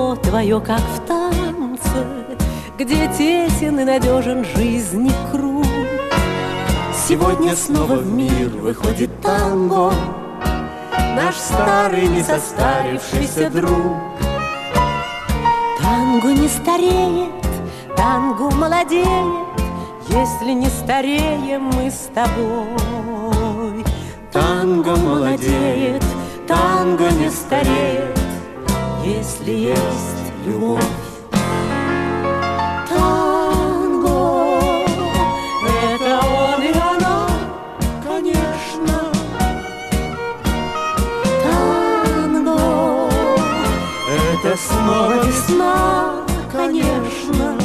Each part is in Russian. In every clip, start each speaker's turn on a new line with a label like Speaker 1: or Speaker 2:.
Speaker 1: лицо твое, как в танце, где тесен и надежен жизни круг.
Speaker 2: Сегодня снова в мир выходит танго, наш старый не состарившийся друг.
Speaker 1: Танго не стареет, танго молодеет, если не стареем мы с тобой.
Speaker 2: Танго молодеет, танго не стареет,
Speaker 1: если есть любовь.
Speaker 2: Снова весна, конечно.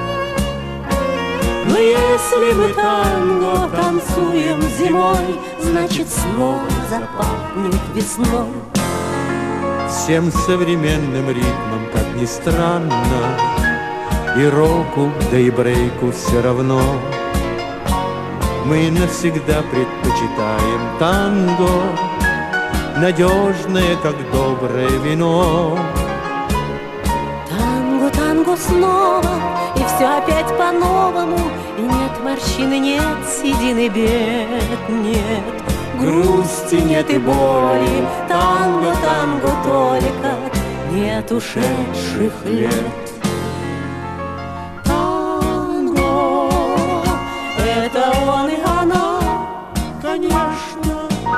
Speaker 2: Но если мы танго танцуем зимой, значит снова запахнет весной. Всем современным ритмом, как ни странно, и року, да и брейку все равно. Мы навсегда предпочитаем танго, надежное, как доброе вино.
Speaker 1: Танго снова, и все опять по-новому, и нет морщины, нет седины, бед, нет грусти, нет и боли. Танго, танго только, нет ушедших лет. Танго, это он и она, конечно.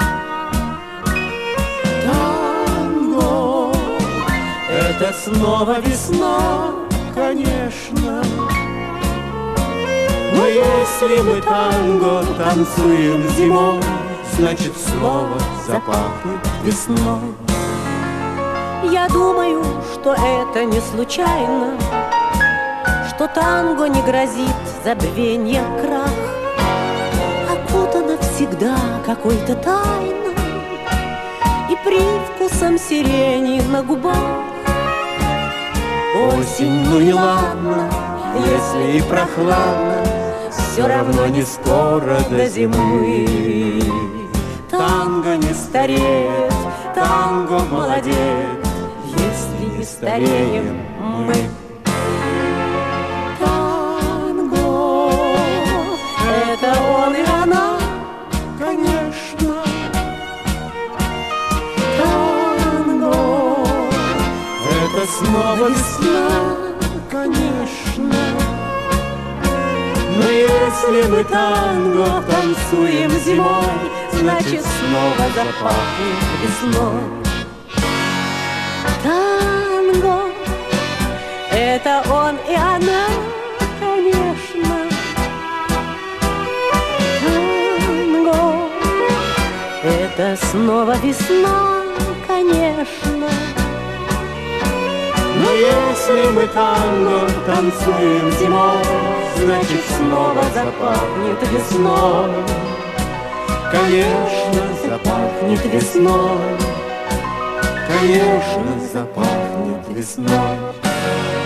Speaker 1: Танго, это снова весна, конечно. Но если мы танго танцуем зимой, значит снова запахнет весной. Я думаю, что это не случайно, что танго не грозит забвенье крах, окутано всегда какой-то тайной и привкусом сирени на губах.
Speaker 2: Осень, ну и ладно, если и прохладно, все равно не скоро до зимы. Танго не стареет, танго молодеет, если не стареем мы.
Speaker 1: Танго, это он и она, конечно. Танго,
Speaker 2: это снова весна, конечно. Но если мы танго танцуем зимой, значит снова запахнет весной.
Speaker 1: Танго, это он и она, конечно. Танго, это снова весна, конечно.
Speaker 2: Но если мы танго танцуем зимой, значит снова запахнет весной. Конечно, запахнет весной. Конечно, запахнет весной.